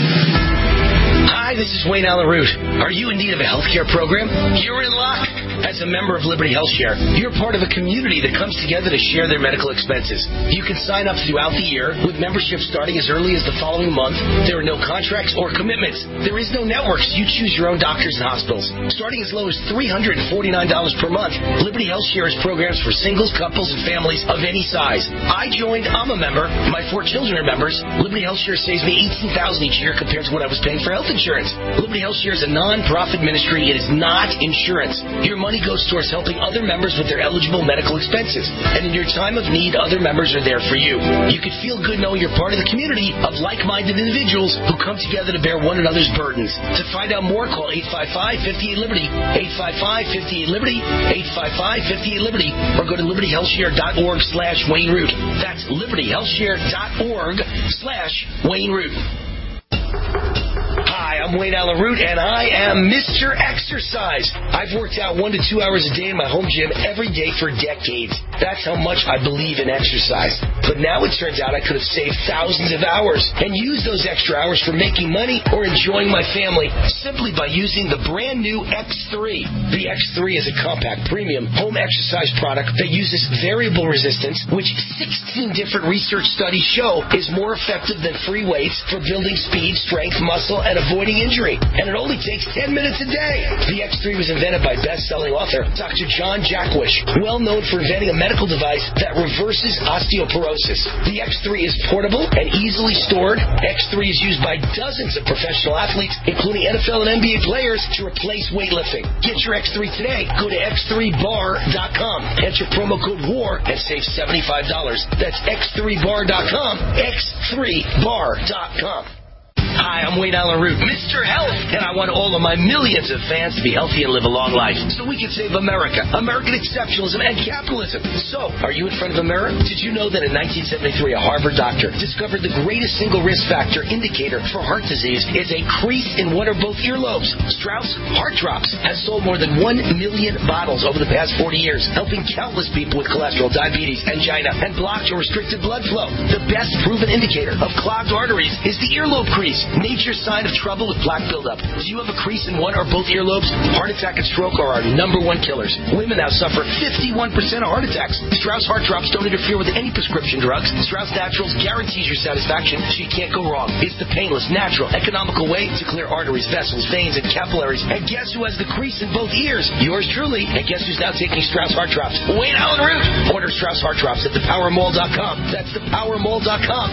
Hi, this is Wayne Allen Root. Are you in need of a health care program? You're in luck. As a member of Liberty Health Share, you're part of a community that comes together to share their medical expenses. You can sign up throughout the year with membership starting as early as the following month. There are no contracts or commitments. There is no networks. You choose your own doctors and hospitals. Starting as low as $349 per month, Liberty Health Share has programs for singles, couples, and families of any size. I joined. I'm a member. My 4 children are members. Liberty Health Share saves me $18,000 each year compared to what I was paying for health insurance. Liberty Health Share is a non-profit ministry. It is not insurance. Your money goes towards helping other members with their eligible medical expenses. And in your time of need, other members are there for you. You can feel good knowing you're part of the community of like-minded individuals who come together to bear one another's burdens. To find out more, call 855-58-LIBERTY, 855-58-LIBERTY, 855-58-LIBERTY, or go to libertyhealthshare.org/Wayne Root. That's libertyhealthshare.org/Wayne Root. Hi, I'm Wayne Allen Root, and I am Mr. Exercise. I've worked out 1 to 2 hours a day in my home gym every day for decades. That's how much I believe in exercise. But now it turns out I could have saved thousands of hours and used those extra hours for making money or enjoying my family simply by using the brand new X3. The X3 is a compact, premium home exercise product that uses variable resistance, which 16 different research studies show is more effective than free weights for building speed, strength, muscle, and avoiding injury. And it only takes 10 minutes a day. The X3 was invented by best-selling author Dr. John Jackwish, well known for inventing a medical device that reverses osteoporosis. The X3 is portable and easily stored. X3 is used by dozens of professional athletes, including NFL and NBA players, to replace weightlifting. Get your X3 today. Go to x3bar.com. Enter promo code WAR and save $75. That's x3bar.com. x3bar.com. Hi, I'm Wayne Allen Root, Mr. Health, and I want all of my millions of fans to be healthy and live a long life so we can save America, American exceptionalism, and capitalism. So, are you in front of a mirror? Did you know that in 1973 a Harvard doctor discovered the greatest single risk factor indicator for heart disease is a crease in one or both earlobes? Strauss Heart Drops has sold more than 1 million bottles over the past 40 years, helping countless people with cholesterol, diabetes, angina, and blocked or restricted blood flow. The best proven indicator of clogged arteries is the earlobe crease. Nature's sign of trouble with plaque buildup. Do you have a crease in one or both earlobes? Heart attack and stroke are our #1 killers. Women now suffer 51% of heart attacks. Strauss Heart Drops don't interfere with any prescription drugs. Strauss Naturals guarantees your satisfaction, so you can't go wrong. It's the painless, natural, economical way to clear arteries, vessels, veins, and capillaries. And guess who has the crease in both ears? Yours truly. And guess who's now taking Strauss Heart Drops? Wayne Allen Root. Order Strauss Heart Drops at thepowermall.com. That's thepowermall.com.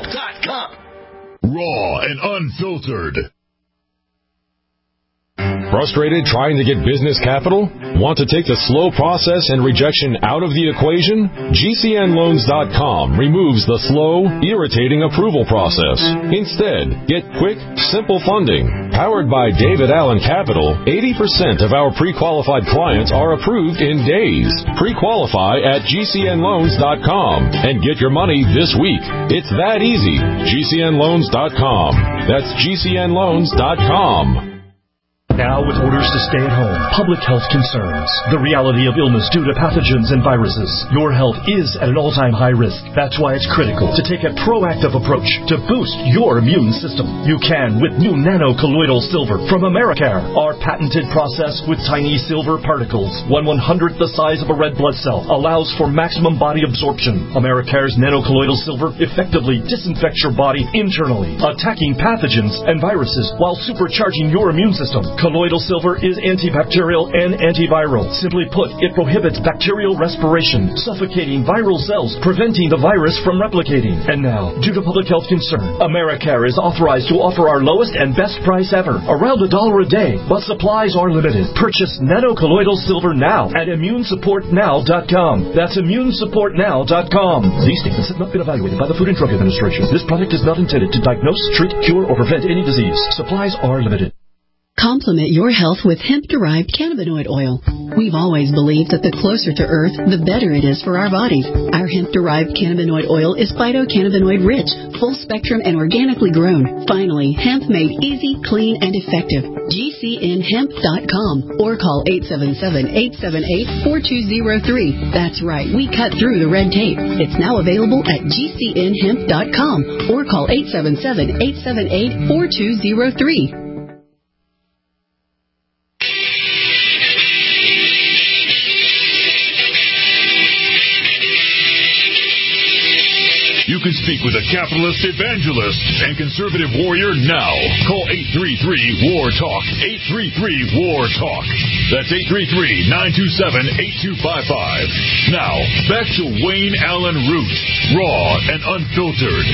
Thepowermall.com. Raw and unfiltered. Frustrated trying to get business capital? Want to take the slow process and rejection out of the equation? GCNLoans.com removes the slow, irritating approval process. Instead, get quick, simple funding. Powered by David Allen Capital, 80% of our pre-qualified clients are approved in days. Pre-qualify at GCNLoans.com and get your money this week. It's that easy. GCNLoans.com. That's GCNLoans.com. Now with orders to stay at home, public health concerns, the reality of illness due to pathogens and viruses, your health is at an all-time high risk. That's why it's critical to take a proactive approach to boost your immune system. You can with new nano-colloidal silver from Americare. Our patented process with tiny silver particles, 1/100th the size of a red blood cell, allows for maximum body absorption. Americare's nano-colloidal silver effectively disinfects your body internally, attacking pathogens and viruses while supercharging your immune system. Colloidal silver is antibacterial and antiviral. Simply put, it prohibits bacterial respiration, suffocating viral cells, preventing the virus from replicating. And now, due to public health concern, Americare is authorized to offer our lowest and best price ever, around $1 a day, but supplies are limited. Purchase nano-colloidal silver now at ImmuneSupportNow.com. That's ImmuneSupportNow.com. These statements have not been evaluated by the Food and Drug Administration. This product is not intended to diagnose, treat, cure, or prevent any disease. Supplies are limited. Complement your health with hemp-derived cannabinoid oil. We've always believed that the closer to Earth, the better it is for our bodies. Our hemp-derived cannabinoid oil is phytocannabinoid-rich, full-spectrum, and organically grown. Finally, hemp made easy, clean, and effective. GCNHemp.com or call 877-878-4203. That's right, we cut through the red tape. It's now available at GCNHemp.com or call 877-878-4203. You can speak with a capitalist evangelist and conservative warrior now. Call 833-WAR-TALK. 833-WAR-TALK. That's 833-927-8255. Now, back to Wayne Allen Root, raw and unfiltered.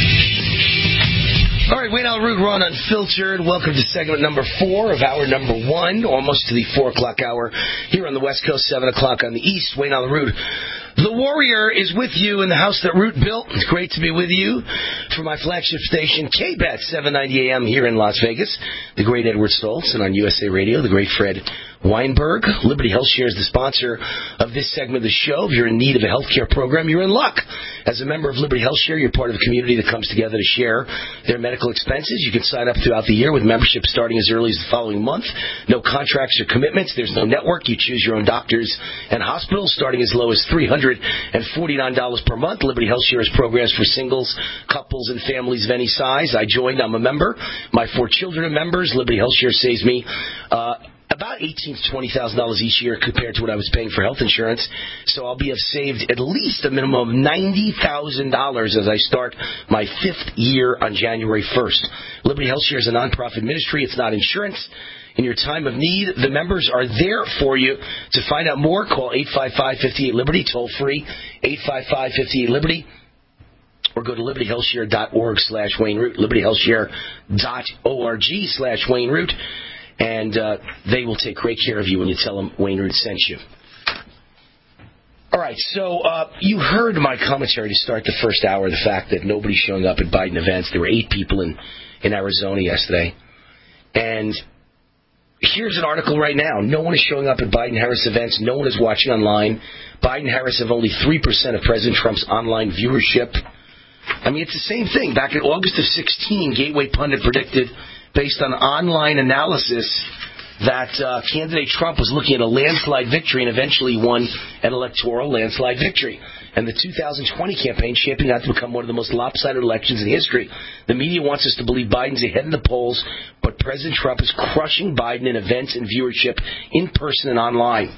All right, Wayne Allen Root, raw and unfiltered. Welcome to segment number 4 of hour number 1, almost to the 4 o'clock hour here on the West Coast, 7 o'clock on the East. Wayne Allen Root. The Warrior is with you in the house that Root built. It's great to be with you for my flagship station, KBET 790 AM here in Las Vegas. The great Edward Stoltz, and on USA Radio, the great Fred Weinberg. Liberty Health Share is the sponsor of this segment of the show. If you're in need of a health care program, you're in luck. As a member of Liberty Health Share, you're part of a community that comes together to share their medical expenses. You can sign up throughout the year with membership starting as early as the following month. No contracts or commitments. There's no network. You choose your own doctors and hospitals starting as low as $349 per month. Liberty Health Share has programs for singles, couples, and families of any size. I joined. I'm a member. My 4 children are members. Liberty Health Share saves me about $18,000 to $20,000 each year compared to what I was paying for health insurance. So I'll have saved at least a minimum of $90,000 as I start my 5th year on January 1st. Liberty Health Share is a nonprofit ministry. It's not insurance. In your time of need, the members are there for you. To find out more, call 855-58-LIBERTY, toll free, 855-58-LIBERTY, or go to libertyhealthshare.org/Wayne Root, libertyhealthshare.org/Wayne Root, and they will take great care of you when you tell them Wayne Root sent you. All right, so you heard my commentary to start the first hour, the fact that nobody's showing up at Biden events. There were 8 people in Arizona yesterday. And here's an article right now. No one is showing up at Biden-Harris events. No one is watching online. Biden-Harris have only 3% of President Trump's online viewership. I mean, it's the same thing. Back in August of 2016, Gateway Pundit predicted, based on online analysis, that candidate Trump was looking at a landslide victory and eventually won an electoral landslide victory. And the 2020 campaign shaping out to become one of the most lopsided elections in history. The media wants us to believe Biden's ahead in the polls, but President Trump is crushing Biden in events and viewership in person and online.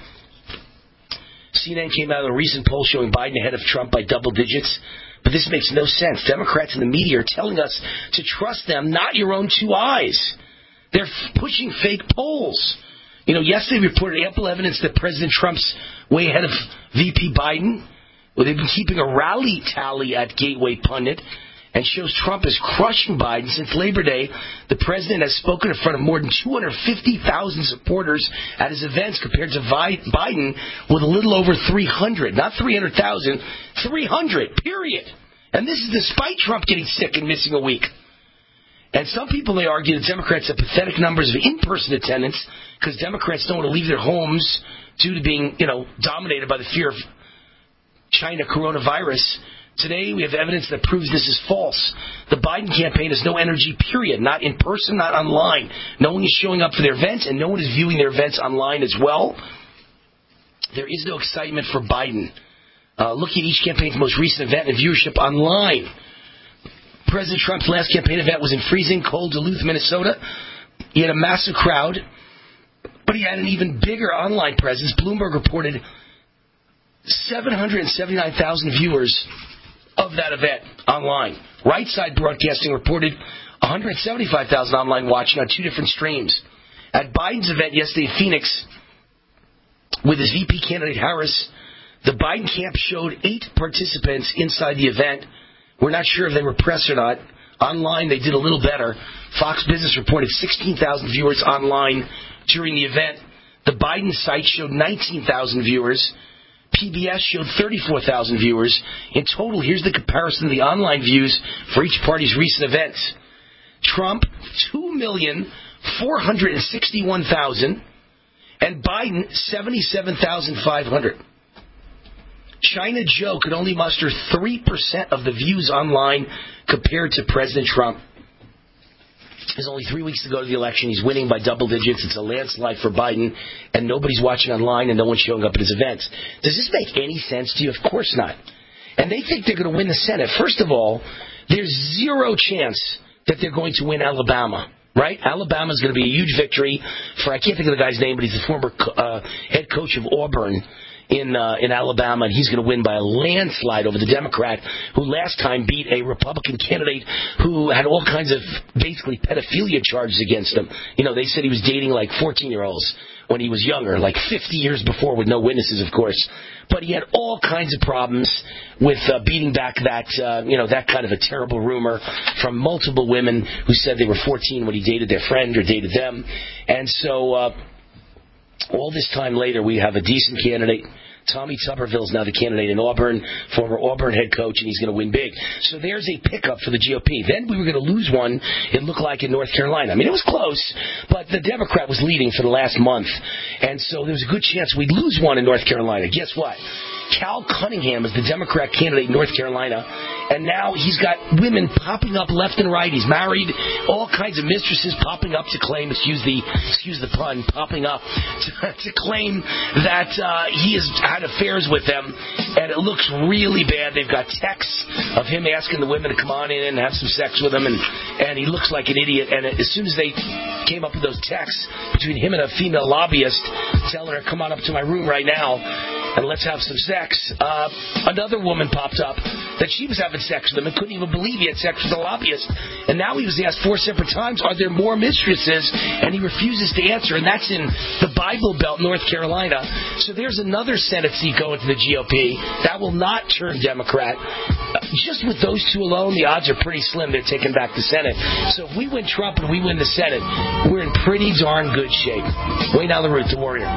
CNN came out with a recent poll showing Biden ahead of Trump by double digits. But this makes no sense. Democrats and the media are telling us to trust them, not your own 2 eyes. They're pushing fake polls. You know, yesterday we reported ample evidence that President Trump's way ahead of VP Biden. Well, they've been keeping a rally tally at Gateway Pundit. and shows Trump is crushing Biden. Since Labor Day, the president has spoken in front of more than 250,000 supporters at his events compared to Biden with a little over 300. Not 300,000, 300, period. And this is despite Trump getting sick and missing a week. And some people, they argue that Democrats have pathetic numbers of in-person attendance because Democrats don't want to leave their homes due to being, dominated by the fear of China coronavirus. Today, we have evidence that proves this is false. The Biden campaign has no energy, period. Not in person, not online. No one is showing up for their events, and no one is viewing their events online as well. There is no excitement for Biden. Look at each campaign's most recent event and viewership online. President Trump's last campaign event was in freezing cold Duluth, Minnesota. He had a massive crowd, but he had an even bigger online presence. Bloomberg reported 779,000 viewers of that event online. Right Side Broadcasting reported 175,000 online watching on two different streams. At Biden's event yesterday in Phoenix with his VP candidate Harris, the Biden camp showed 8 participants inside the event. We're not sure if they were press or not. Online, they did a little better. Fox Business reported 16,000 viewers online during the event. The Biden site showed 19,000 viewers. PBS showed 34,000 viewers. In total, here's the comparison of the online views for each party's recent events. Trump, 2,461,000, and Biden, 77,500. China Joe could only muster 3% of the views online compared to President Trump. There's only 3 weeks to go to the election. He's winning by double digits. It's a landslide for Biden, and nobody's watching online and no one's showing up at his events. Does this make any sense to you? Of course not. And they think they're going to win the Senate. First of all, there's zero chance that they're going to win Alabama. Right? Alabama's going to be a huge victory for, I can't think of the guy's name, but he's the former head coach of Auburn in Alabama, and he's going to win by a landslide over the Democrat who last time beat a Republican candidate who had all kinds of basically pedophilia charges against him. They said he was dating like 14-year-olds when he was younger, like 50 years before, with no witnesses, of course. But he had all kinds of problems with beating back that kind of a terrible rumor from multiple women who said they were 14 when he dated their friend or dated them. And so all this time later, we have a decent candidate. Tommy Tuberville is now the candidate in Auburn, former Auburn head coach, and he's going to win big. So there's a pickup for the GOP. Then we were going to lose one, it looked like, in North Carolina. I mean, it was close, but the Democrat was leading for the last month. And so there was a good chance we'd lose one in North Carolina. Guess what? Cal Cunningham is the Democrat candidate in North Carolina, and now he's got women popping up left and right. He's married, all kinds of mistresses popping up to claim, excuse the pun, popping up to claim that he has had affairs with them, and it looks really bad. They've got texts of him asking the women to come on in and have some sex with him, and he looks like an idiot. And as soon as they came up with those texts between him and a female lobbyist telling her, come on up to my room right now and let's have some sex, another woman popped up that she was having sex with him and couldn't even believe he had sex with a lobbyist. And now he was asked 4 separate times, are there more mistresses? And he refuses to answer, and that's in the Bible Belt, North Carolina. So there's another Senate seat going to the GOP. That will not turn Democrat. Just with those two alone, the odds are pretty slim they're taking back the Senate. So if we win Trump and we win the Senate, we're in pretty darn good shape. Wayne Allyn Root, the Warrior.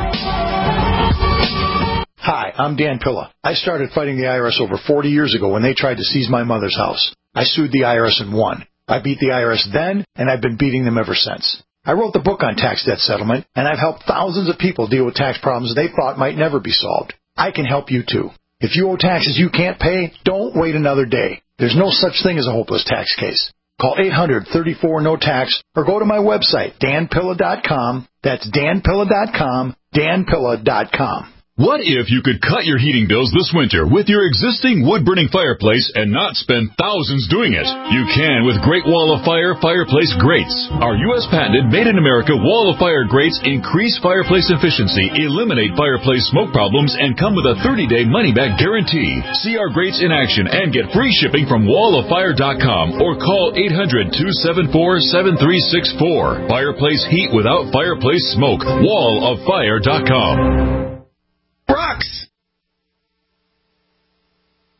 Hi, I'm Dan Pilla. I started fighting the IRS over 40 years ago when they tried to seize my mother's house. I sued the IRS and won. I beat the IRS then, and I've been beating them ever since. I wrote the book on tax debt settlement, and I've helped thousands of people deal with tax problems they thought might never be solved. I can help you too. If you owe taxes you can't pay, don't wait another day. There's no such thing as a hopeless tax case. Call 800-34-NO-TAX or go to my website, danpilla.com. That's danpilla.com, danpilla.com. What if you could cut your heating bills this winter with your existing wood-burning fireplace and not spend thousands doing it? You can with Great Wall of Fire fireplace grates. Our U.S. patented made-in-America Wall of Fire grates increase fireplace efficiency, eliminate fireplace smoke problems, and come with a 30-day money-back guarantee. See our grates in action and get free shipping from walloffire.com or call 800-274-7364. Fireplace heat without fireplace smoke. walloffire.com.